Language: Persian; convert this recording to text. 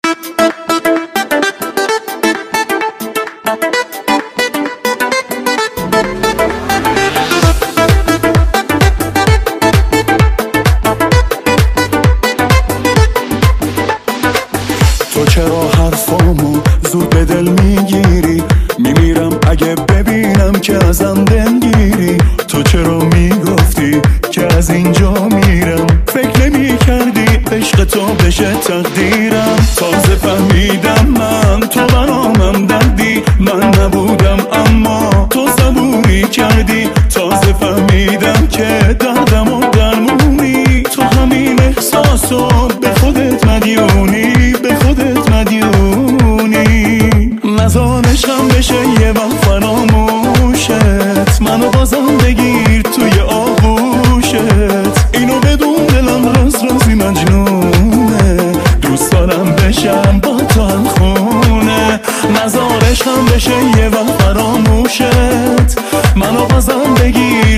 تو چرا حرفامو زود به دل میگیری؟ میمیرم اگه ببینم که ازم دلگیری. تو چرا میگفتی که از اینجا میرم؟ فکر نمی کردی عشق تو بشه تقدیرم. تازه فهمیدم من تو برامم دردی. من نبودم اما تو صبوری کردی. تازه فهمیدم که دردم و درمونی. تو همین احساسو به خودت مدیونی، به خودت مدیونی. نزار عشقم بشه یه وقت فراموشت. منو بازم بگیر توی آغوشت. اینو بدون دلم رازی مجنونه. دوست دارم بشم با تو هم خونه. نزار عشقم بشه یه وقت فراموشت. منو بازم بگیر